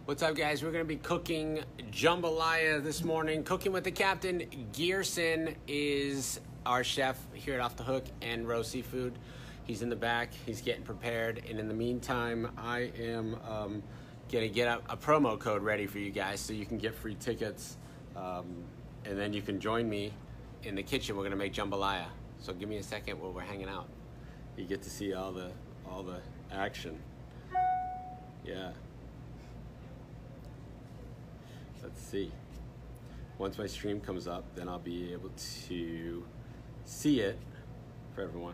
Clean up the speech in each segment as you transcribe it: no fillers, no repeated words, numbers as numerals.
What's up, guys? We're going to be cooking jambalaya this morning. Cooking with the Captain. Gearson is our chef here at Off the Hook and Row Seafood. He's in the back. He's getting prepared. And in the meantime, I am going to get a promo code ready for you guys so you can get free tickets. And then you can join me in the kitchen. We're going to make jambalaya. So give me a second while we're hanging out. You get to see all the action. Yeah. Let's see. Once my stream comes up, then I'll be able to see it for everyone.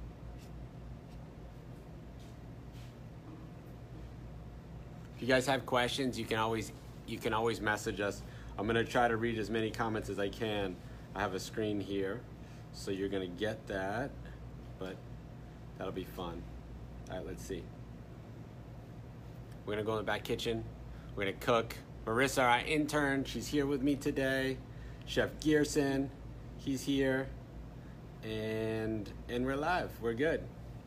If you guys have questions, you can always message us. I'm gonna try to read as many comments as I can. I have a screen here, so you're gonna get that, but that'll be fun. All right, let's see. We're gonna go in the back kitchen. We're gonna cook. Marissa, our intern, she's here with me today. Chef Gearson, he's here. And we're live, we're good.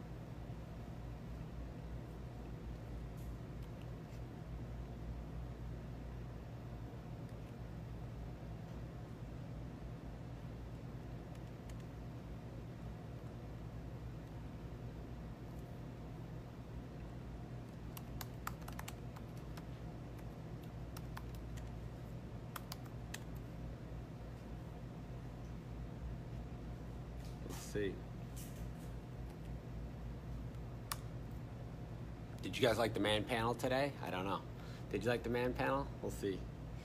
See. Did you guys like the man panel today? I don't know. Did you like the man panel? We'll see.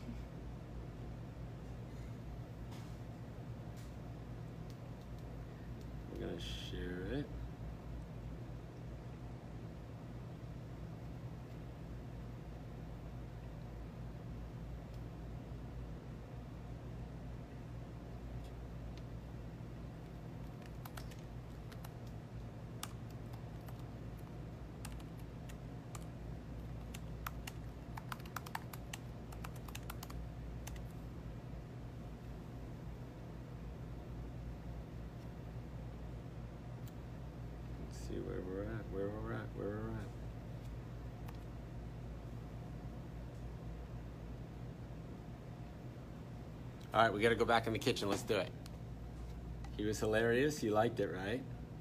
We're gonna share it. See where we're at. All right, we got to go back in the kitchen. Let's do it. He was hilarious. You liked it, right?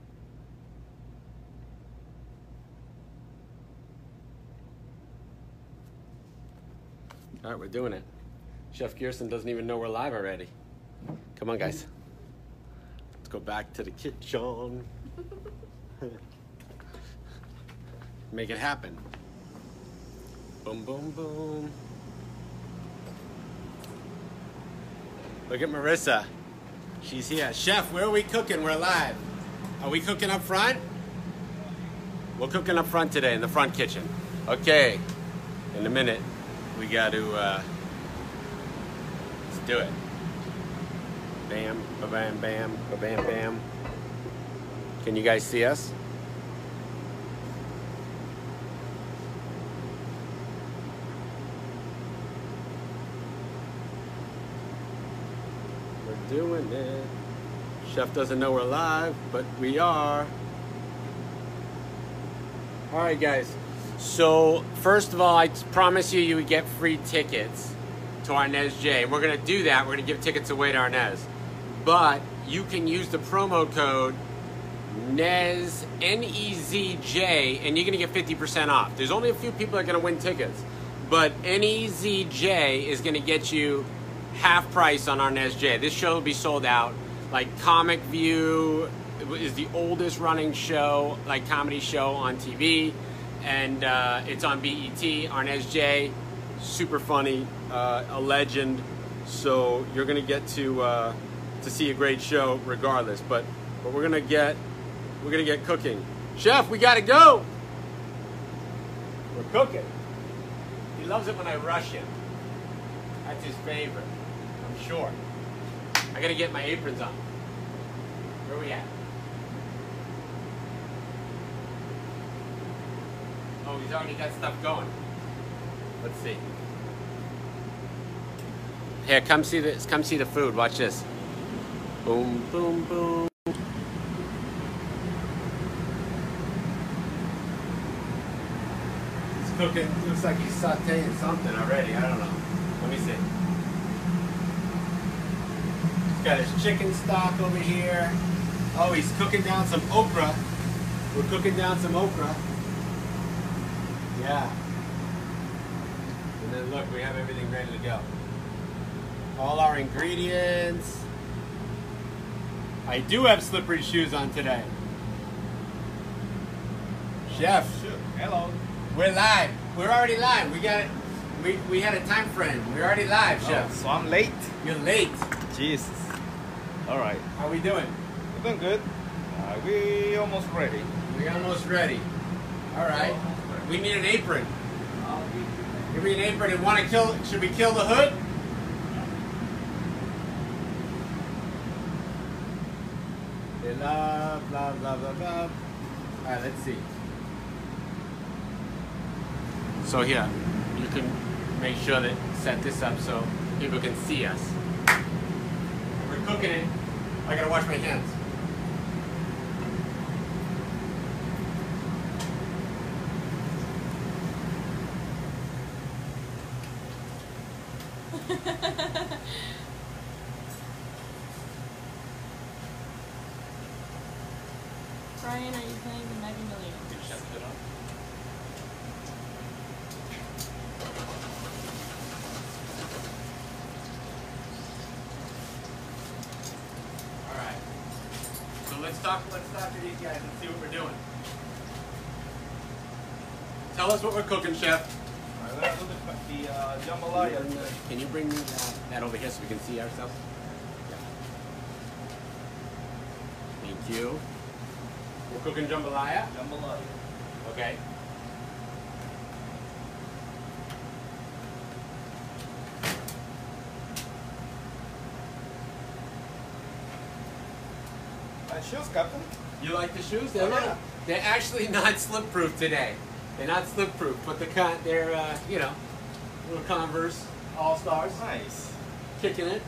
All right, we're doing it. Chef Gearson doesn't even know we're live already. Come on, guys. Let's go back to the kitchen. Make it happen. Boom, boom, boom. Look at Marissa. She's here. Chef, where are we cooking? We're live. Are we cooking up front? We're cooking up front today in the front kitchen. Okay. In a minute, we got to, let's do it. Bam, ba-bam, bam, ba-bam, bam. Can you guys see us? We're doing it. Chef doesn't know we're live, but we are. All right, guys. So first of all, I promise you would get free tickets to Arnez J. We're gonna do that. We're gonna give tickets away to Arnez. But you can use the promo code NEZJ, N-E-Z-J, and you're going to get 50% off. There's only a few people that are going to win tickets, but N-E-Z-J is going to get you half price on Arnez J. This show will be sold out. Like Comic View is the oldest running show, like comedy show on TV, and it's on BET. Arnez J, super funny, a legend. So you're going to get to see a great show regardless. But we're going to get cooking. Chef, we got to go. We're cooking. He loves it when I rush him. That's his favorite, I'm sure. I got to get my aprons on. Where are we at? Oh, he's already got stuff going. Let's see. Here, come see this. Come see the food. Watch this. Boom, boom, boom. He's cooking. Looks like he's sauteing something already. I don't know. Let me see. He's got his chicken stock over here. Oh, he's cooking down some okra. We're cooking down some okra. Yeah. And then look, we have everything ready to go. All our ingredients. I do have slippery shoes on today. Chef. Hello. We're live. We're already live. We got it. We had a time frame. We're already live, Chef. Oh, so I'm late. You're late. Jesus. All right. How we doing? We're doing good. We almost ready. We're almost ready. All right. We need an apron. Give me an apron and want to kill. Should we kill the hood? They love, blah, blah, blah, blah. All right, let's see. So here, you can make sure that set this up so people can see us. We're cooking it. I gotta wash my hands. Brian, are you playing the Mega Millions? All right. So let's talk to these guys and see what we're doing. Tell us what we're cooking, Chef. We're gonna do the jambalaya. Can you bring me that over here so we can see ourselves? Yeah. Thank you. We're cooking jambalaya. Jambalaya. Okay. Shoes, Captain. You like the shoes? Yeah. They're actually not slip-proof today. They're not slip-proof, but they're you know, little Converse All-Stars. Nice. Kicking it.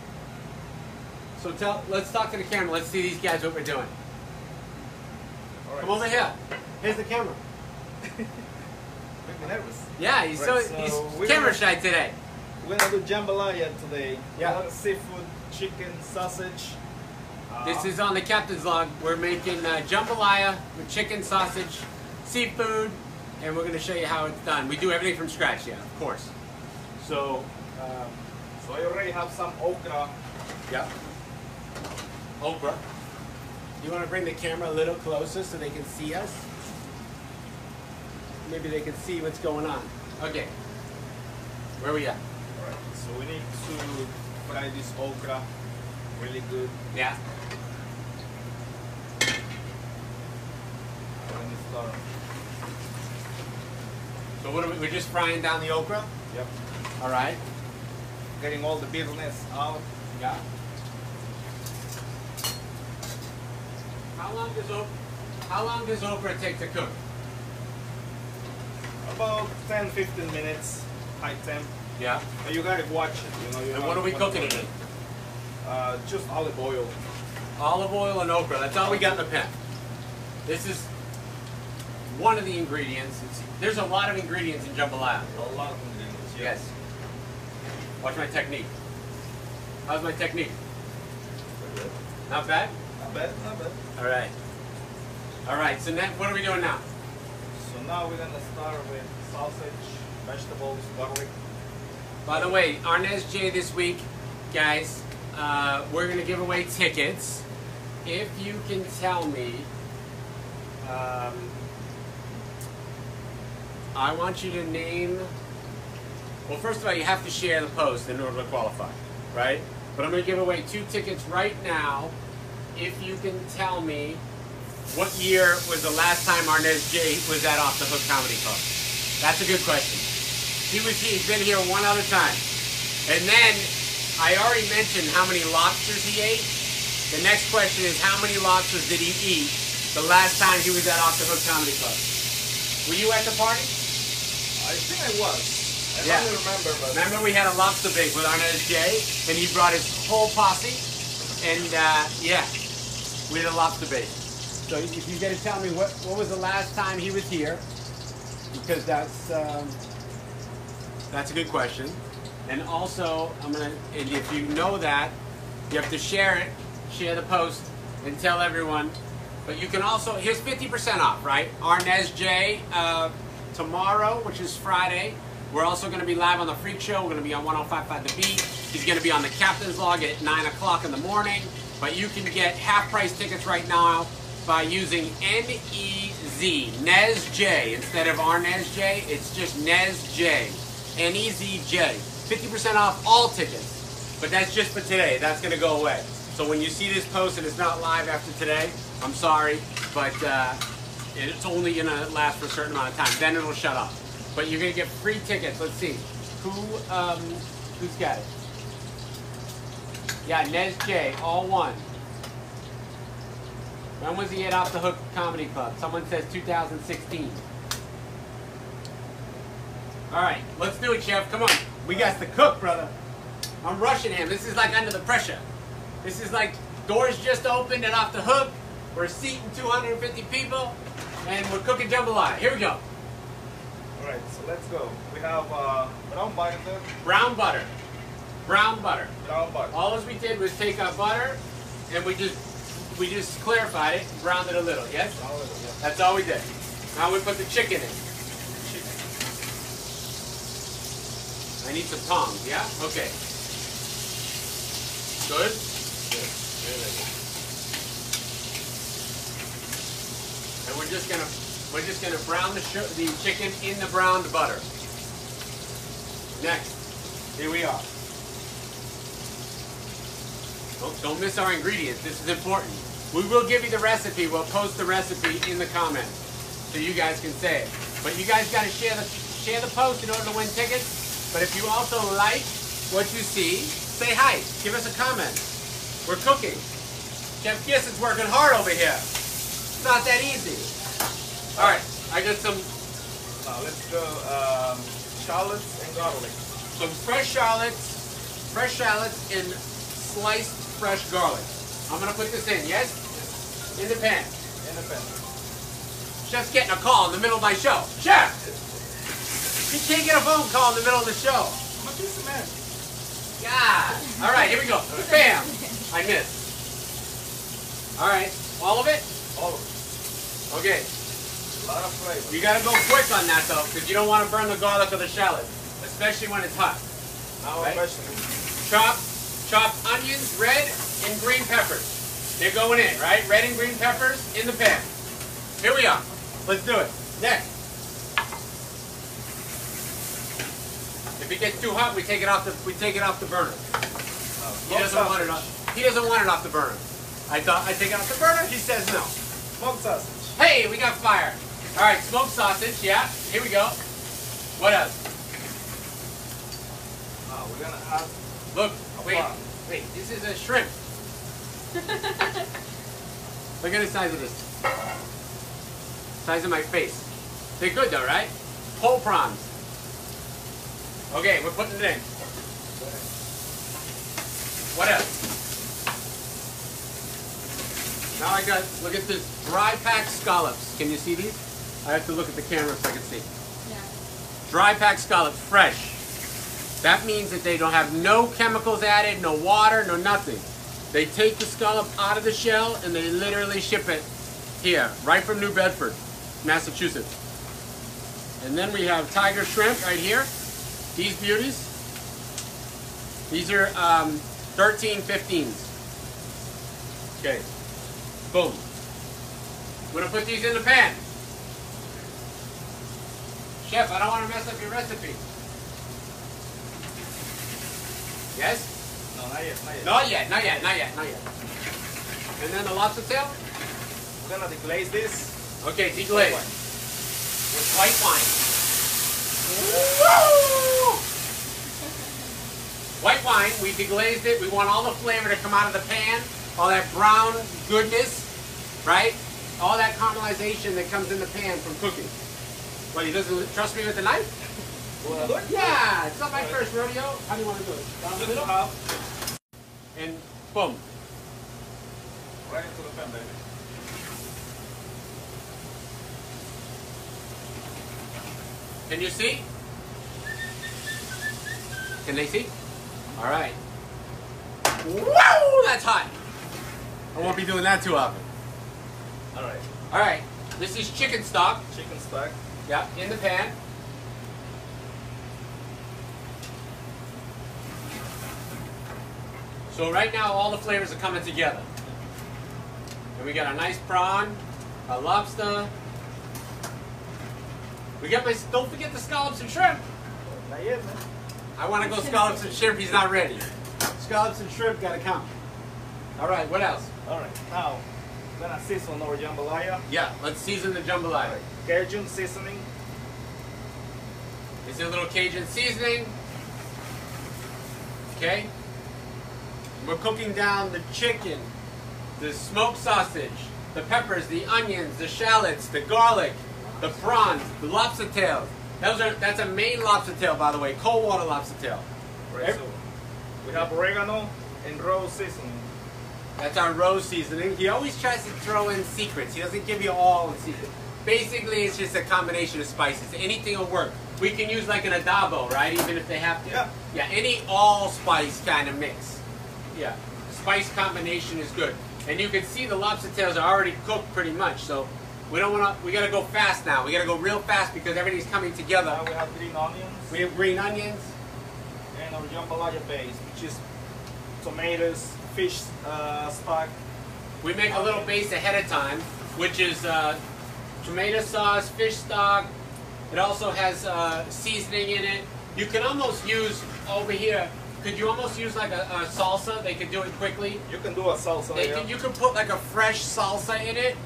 So let's talk to the camera. Let's see these guys what we're doing. All right. Come over here. Here's the camera. Make me nervous. Yeah, he's Right, he's so we're camera gonna- shy today. We're gonna do jambalaya today. Yeah. A lot of seafood, chicken, sausage. This is on the Captain's Log. We're making jambalaya with chicken, sausage, seafood, and we're going to show you how it's done. We do everything from scratch, yeah, of course. So, So I already have some okra. yeah. Okra. You want to bring the camera a little closer so they can see us? Maybe they can see what's going on. Okay. Where are we at? All right. So we need to fry this okra really good. Yeah. Let me start. So what are we're just frying down the okra? Yep. All right. Getting all the bitterness out. Yeah. How long does okra take to cook? About 10-15 minutes, high temp. Yeah. And you gotta watch it, you know. And what are we cooking it in? Just olive oil. Olive oil and okra. That's all we got in the pan. This is one of the ingredients. There's a lot of ingredients in jambalaya. A lot of ingredients. Yes. Watch my technique. How's my technique? Pretty good. Not bad? Not bad, not bad. All right. All right, so now, what are we doing now? So now we're gonna start with sausage, vegetables, garlic. By the way, Arnez J this week, guys, we're going to give away tickets. If you can tell me, I want you to name, well, first of all, you have to share the post in order to qualify, right? But I'm going to give away 2 tickets right now if you can tell me what year was the last time Arnez J was at Off the Hook Comedy Club. That's a good question. He's been here one other time. And then, I already mentioned how many lobsters he ate. The next question is, how many lobsters did he eat the last time he was at Off the Hook Comedy Club? Were you at the party? I think I was. I Yeah. don't remember, but Remember we had a lobster bake with Arnez J, and he brought his whole posse, and yeah, we had a lobster bake. So if you got to tell me what was the last time he was here, because that's a good question. And also, and if you know that, you have to share the post, and tell everyone. But you can also, here's 50% off, right? Arnez J, tomorrow, which is Friday. We're also going to be live on the Freak Show. We're going to be on 105.5 The Beat. He's going to be on the Captain's Log at 9 o'clock in the morning. But you can get half-price tickets right now by using NEZ, Nez J. Instead of Arnez J, it's just Nez J. NEZJ. 50% off all tickets. But that's just for today. That's going to go away. So when you see this post and it's not live after today, I'm sorry, but it's only going to last for a certain amount of time. Then it'll shut off. But you're going to get free tickets. Let's see. Who's got it? Yeah, Nez J, all one. When was he at Off the Hook Comedy Club? Someone says 2016. All right, let's do it, Chef. Come on. We got to cook, brother. I'm rushing him. This is like under the pressure. This is like doors just opened and Off the Hook. We're seating 250 people, and we're cooking jambalaya. Here we go. All right, so let's go. We have brown butter. Brown butter. Brown butter. Brown butter. All we did was take our butter, and we just clarified it, browned it a little. Yes. Brown butter, yeah. That's all we did. Now we put the chicken in. I need some tongs. Yeah. Okay. Good. Good. Really good. And we're just gonna brown the chicken in the browned butter. Next, here we are. Don't miss our ingredients. This is important. We will give you the recipe. We'll post the recipe in the comments so you guys can say it. But you guys got to share the post in order to win tickets. But if you also like what you see, say hi. Give us a comment. We're cooking. Chef Gisson's working hard over here. It's not that easy. All right, I got some. Let's go shallots and garlic. Some fresh shallots and sliced fresh garlic. I'm gonna put this in, yes? In the pan. In the pan. Chef's getting a call in the middle of my show. Chef! You can't get a phone call in the middle of the show. I'm a piece of man. God. All right, here we go. Bam! I missed. All right, all of it? All of it. Okay. A lot of flavor. You gotta go quick on that though, because you don't want to burn the garlic or the shallot, especially when it's hot. Now Right. vegetables. Chopped onions, red and green peppers. They're going in, right? Red and green peppers in the pan. Here we are. Let's do it. Next. If it gets too hot, we take it off the burner. He doesn't want it off the burner. I thought I'd take it off the burner. He says no. Smoked sausage. Hey, we got fire. All right, smoked sausage. Yeah, here we go. What else? We're gonna add Look, wait, Wow. this is a shrimp. Look at the size of this. Size of my face. They're good though, right? Whole prawns. Okay, we're putting it in. What else? Now I got, look at this, dry packed scallops. Can you see these? I have to look at the camera so I can see. Yeah. Dry packed scallops, fresh. That means that they don't have no chemicals added, no water, no nothing. They take the scallop out of the shell and they literally ship it here, right from New Bedford, Massachusetts. And then we have tiger shrimp right here. These beauties. These are 13, 15s. Okay. Boom. We're gonna put these in the pan. Chef, I don't want to mess up your recipe. Yes? no, not yet, not yet. Not yet. And then the lobster tail? We're gonna deglaze this Okay, deglaze. White With white wine. Woo! White wine, we deglazed it. We want all the flavor to come out of the pan. All that brown goodness, right? All that caramelization that comes in the pan from cooking. What, he doesn't trust me with the knife? Wanna do it? Yeah, it's not my first rodeo. How do you want to do it? Down the Just middle? half. And boom. Right into the pan, baby. Can you see? Can they see? All right. Whoa, that's hot. I won't be doing that too often. All right. All right, this is chicken stock. Chicken stock. Yeah, in the pan. So right now all the flavors are coming together. And we got a nice prawn, a lobster. We got don't forget the scallops and shrimp. Not yet, man. I want to go scallops and shrimp, he's not ready. Scallops and shrimp gotta come. All right, what else? All right. Now, we're gonna season our jambalaya. Yeah, let's season the jambalaya. Cajun seasoning. Is there a little Cajun seasoning? Okay. We're cooking down the chicken, the smoked sausage, the peppers, the onions, the shallots, the garlic, the prawns, the lobster tails. That's a Maine lobster tail, by the way, cold water lobster tail. Right, so we have oregano and rose seasoning. That's our rose seasoning. He always tries to throw in secrets. He doesn't give you all the secrets. Basically, it's just a combination of spices. Anything will work. We can use like an adobo, right? Even if they have to. Yeah. Yeah, any allspice kind of mix. Yeah, spice combination is good. And you can see the lobster tails are already cooked pretty much. So we don't want to. We got to go fast now. We got to go real fast because everything's coming together. Now we have green onions. We have green onions. And our jambalaya base, which is tomatoes, fish stock. We make a little base ahead of time, which is tomato sauce, fish stock. It also has seasoning in it. You can almost use over here. Could you almost use like a salsa? They could do it quickly. You can do a salsa. Yeah. You can put like a fresh salsa in it,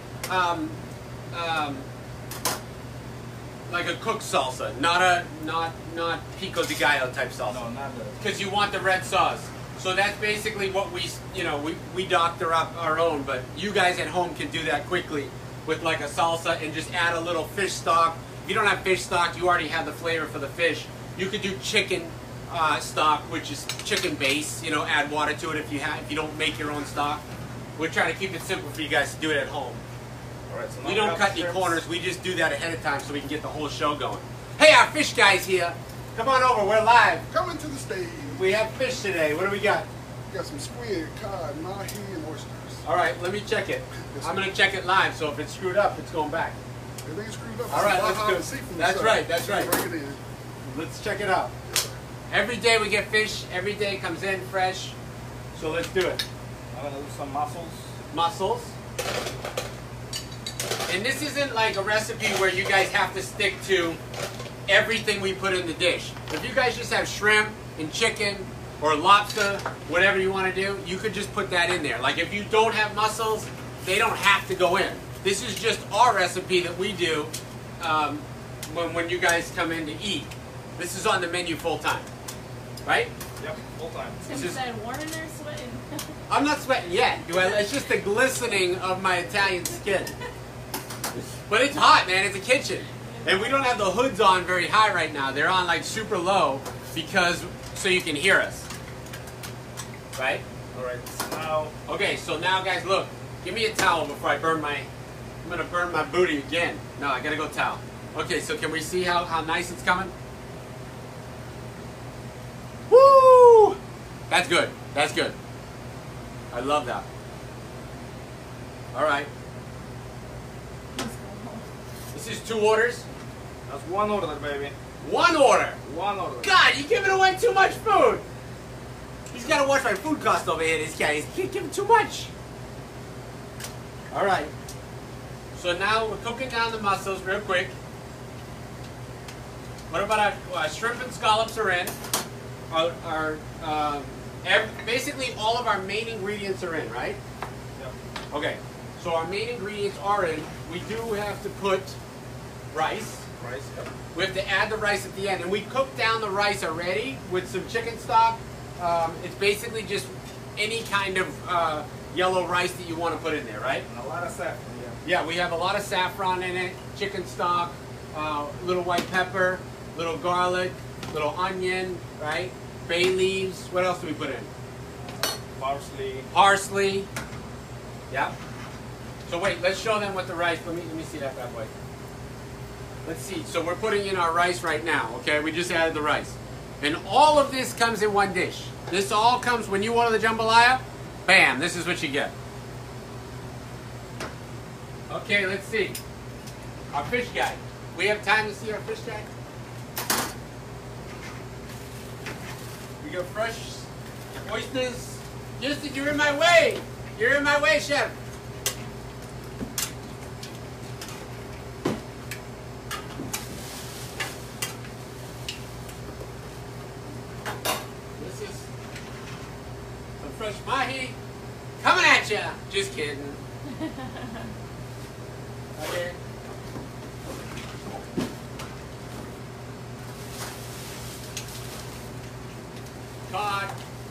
like a cooked salsa, not pico de gallo type salsa. No, not the. Because you want the red sauce. So that's basically what we doctor up our own, but you guys at home can do that quickly with like a salsa and just add a little fish stock. If you don't have fish stock, you already have the flavor for the fish. You could do chicken stock, which is chicken base. Add water to it if you don't make your own stock. We're trying to keep it simple for you guys to do it at home. All right, so now We don't cut any corners. We just do that ahead of time so we can get the whole show going. Hey, our fish guy's here. Come on over. We're live. Coming to the stage. We have fish today. What do we got? Got some squid, cod, mahi, and oysters. All right, let me check it. I'm going to check it live, so if it's screwed up, it's going back. If they screwed up, All right, it's let's do it. seafood That's stuff. right, that's right. Bring it in. Let's check it out. Every day we get fish. Every day comes in fresh. So let's do it. I'm gonna do some mussels. Mussels. And this isn't like a recipe where you guys have to stick to everything we put in the dish. If you guys just have shrimp and chicken or lobster, whatever you want to do, you could just put that in there. Like if you don't have mussels, they don't have to go in. This is just our recipe that we do when you guys come in to eat. This is on the menu full time, right? Yep, full time. Tim This is- said Warren are sweating. I'm not sweating yet. Well, it's just the glistening of my Italian skin. But it's hot, man. It's a kitchen. And we don't have the hoods on very high right now. They're on like super low so you can hear us. Right? All right, so now Okay, so now guys, look. Give me a towel before I'm going to burn my booty again. No, I got to go towel. Okay, so can we see how nice it's coming? Woo! That's good. That's good. I love that. All right. This is 2 orders. that's one order, baby. 1 order. One order. God, you're giving away too much food. He's got to watch my food cost over here, this guy. He's giving too much. All right. So now we're cooking down the mussels real quick. What about our shrimp and scallops are in. Basically all of our main ingredients are in, right? Yep. Okay. So our main ingredients are in. We do have to put rice. Rice, yep. We have to add the rice at the end. And we cooked down the rice already with some chicken stock. It's basically just any kind of yellow rice that you want to put in there, right? And a lot of saffron, yeah. Yeah, we have a lot of saffron in it, chicken stock, little white pepper, little garlic, little onion, right? Bay leaves. What else do we put in? Parsley. Parsley. Yeah. So wait, let's show them what the rice. Let me see that bad boy. let's see. So we're putting in our rice right now, okay? We just added the rice. And all of this comes in one dish. This all comes, when you order the jambalaya, bam, this is what you get. Okay, let's see. Our fish guy. We have time to see our fish guy? We got fresh oysters. Houston, you're in my way. You're in my way, chef. This is some fresh mahi coming at ya. Just kidding. Okay. Cod.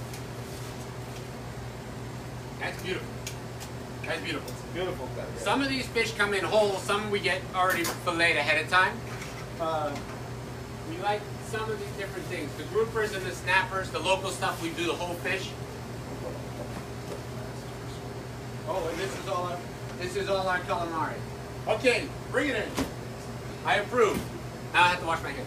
That's beautiful. That's beautiful. It's beautiful cut. Yeah. Some of these fish come in whole, some we get already filleted ahead of time. We like some of these different things. The groupers and the snappers, the local stuff, we do the whole fish. Oh, and this is all our calamari. Okay, bring it in. I approve. Now I have to wash my hands.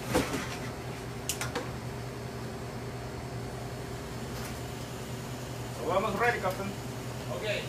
So we're almost ready, Captain. Okay.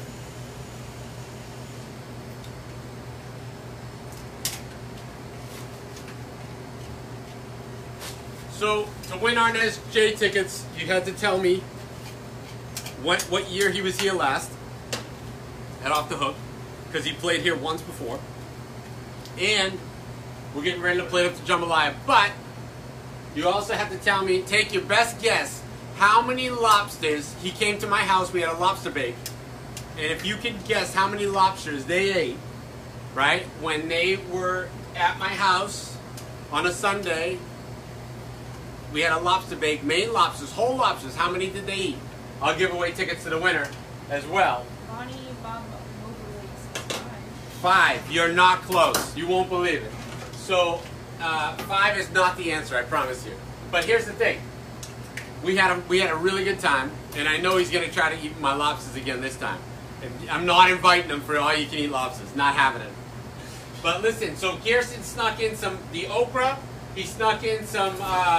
So, to win our NSJ tickets, you had to tell me what year he was here last at Off the Hook, because he played here once before. And we're getting ready to play up to jambalaya. But you also have to tell me, take your best guess, how many lobsters he came to my house. We had a lobster bake. And if you can guess how many lobsters they ate, right, when they were at my house on a Sunday, we had a lobster bake, Maine lobsters, whole lobsters. How many did they eat? I'll give away tickets to the winner as well. Bonnie Bob Moberly says 5. You're not close. You won't believe it. So 5 is not the answer, I promise you. But here's the thing. We had a really good time, and I know he's going to try to eat my lobsters again this time. I'm not inviting him for all-you-can-eat lobsters. Not having it. But listen, so Kirsten snuck in the okra. He snuck in some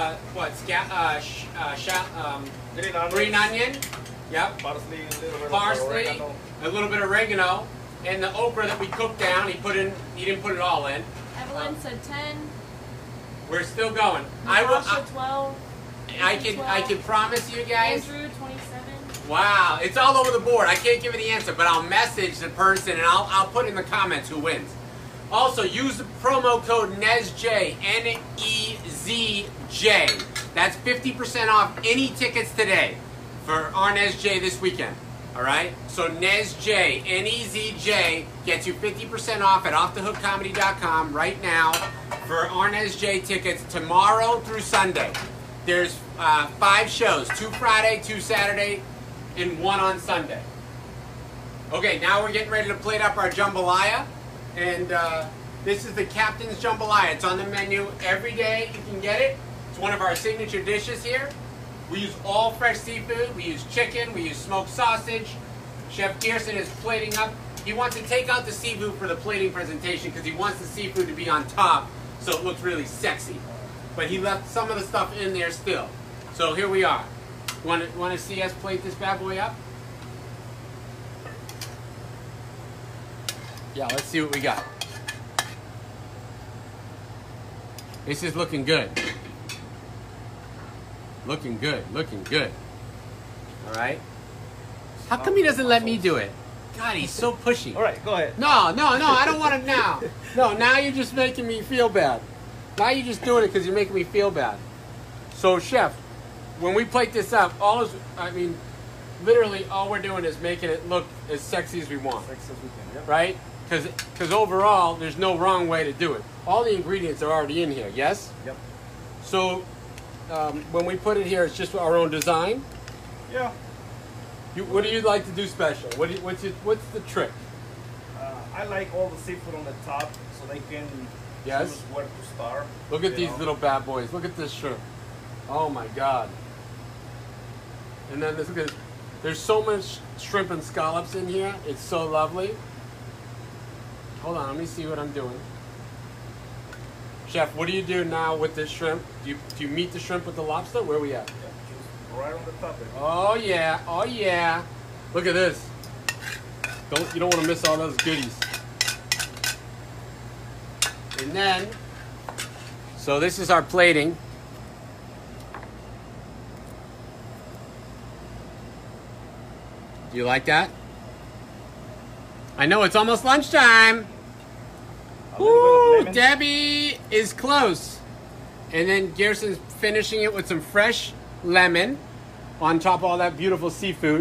green onion. Yep. Parsley, a little bit Parsley, of oregano. a little bit of oregano, and the okra that we cooked down. He didn't put it all in. Evelyn said 10. We're still going. Natasha 12. I can promise you guys. Andrew 27. Wow, it's all over the board. I can't give you the answer, but I'll message the person and I'll put in the comments who wins. Also, use the promo code NEZJ, N-E-Z-J. That's 50% off any tickets today for our NEZJ this weekend. All right? So NEZJ, N-E-Z-J, gets you 50% off at offthehookcomedy.com right now for our NEZJ tickets tomorrow through Sunday. There's 5 shows, 2 Friday, 2 Saturday, and 1 on Sunday. Okay, now we're getting ready to plate up our jambalaya. And this is the Captain's Jambalaya. It's on the menu every day. You can get it. It's one of our signature dishes here. We use all fresh seafood. We use chicken. We use smoked sausage. Chef Kirsten is plating up. He wants to take out the seafood for the plating presentation because he wants the seafood to be on top so it looks really sexy. But he left some of the stuff in there still. So here we are. Want to see us plate this bad boy up? Yeah, let's see what we got. This is looking good. Looking good, looking good. All right. How come he doesn't let me do it? God, he's so pushy. All right, go ahead. No, I don't want it now. No, now you're just making me feel bad. Now you're just doing it because you're making me feel bad. So, Chef, when we plate this up, literally all we're doing is making it look as sexy as we want. Sexy as we can, yep. Right? Because overall, there's no wrong way to do it. All the ingredients are already in here, yes? Yep. So, when we put it here, it's just our own design? Yeah. What do you like to do special? What's the trick? I like all the seafood on the top so they can Yes? choose where to start. Look at you these know. little bad boys. Look at this shrimp. Oh my God. And then look at, there's so much shrimp and scallops in here. It's so lovely. Hold on, let me see what I'm doing. Chef, what do you do now with this shrimp? Do you meet the shrimp with the lobster? Where are we at? Yeah, just right on the top there. Oh yeah, oh yeah. Look at this. You don't want to miss all those goodies. And then, so this is our plating. Do you like that? I know it's almost lunchtime. A little bit of Woo! lemon. Debbie is close. And then Gerson's finishing it with some fresh lemon on top of all that beautiful seafood.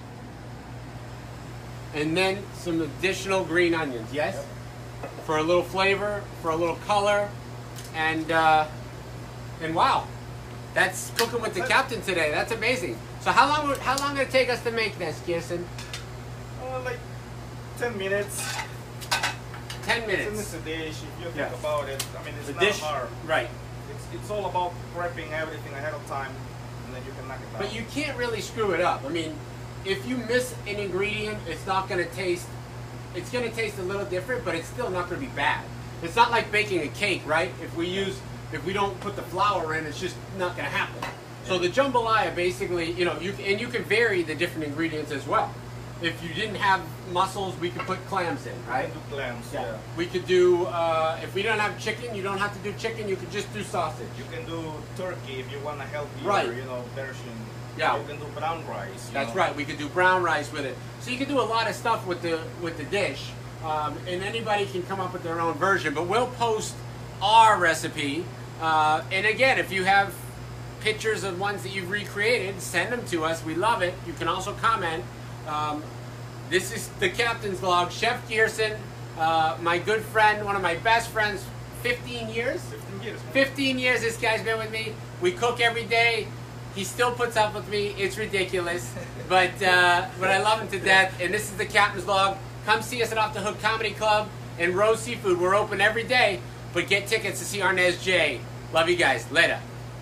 And then some additional green onions, yes? Yep. For a little flavor, for a little color, and wow, that's cooking with the captain today. That's amazing. So how long did it take us to make this, Gerson? Like 10 minutes. 10 It's minutes. a dish. If you think Yes. about it, I mean, it's The not dish, hard. right? It's all about prepping everything ahead of time, and then you can knock it down. But you can't really screw it up. I mean, if you miss an ingredient, it's not going to taste. It's going to taste a little different, but it's still not going to be bad. It's not like baking a cake, right? If we don't put the flour in, it's just not going to happen. So the jambalaya basically, you can vary the different ingredients as well. If you didn't have mussels, we could put clams in, right? You can do clams. Yeah. We could do, if we don't have chicken, you don't have to do chicken, you could just do sausage. You can do turkey if you want a healthier, Right. Version. Yeah. You can do brown rice. That's right. We could do brown rice with it. So you can do a lot of stuff with the dish, and anybody can come up with their own version. But we'll post our recipe. And again, if you have pictures of ones that you've recreated, send them to us. We love it. You can also comment. This is the Captain's Vlog. Chef Gerson, my good friend, one of my best friends, 15 years. 15 years. 15 years this guy's been with me. We cook every day. He still puts up with me. It's ridiculous. But I love him to death. And this is the Captain's Vlog. Come see us at Off the Hook Comedy Club and Rose Seafood. We're open every day. But get tickets to see Arnez J. Love you guys. Later.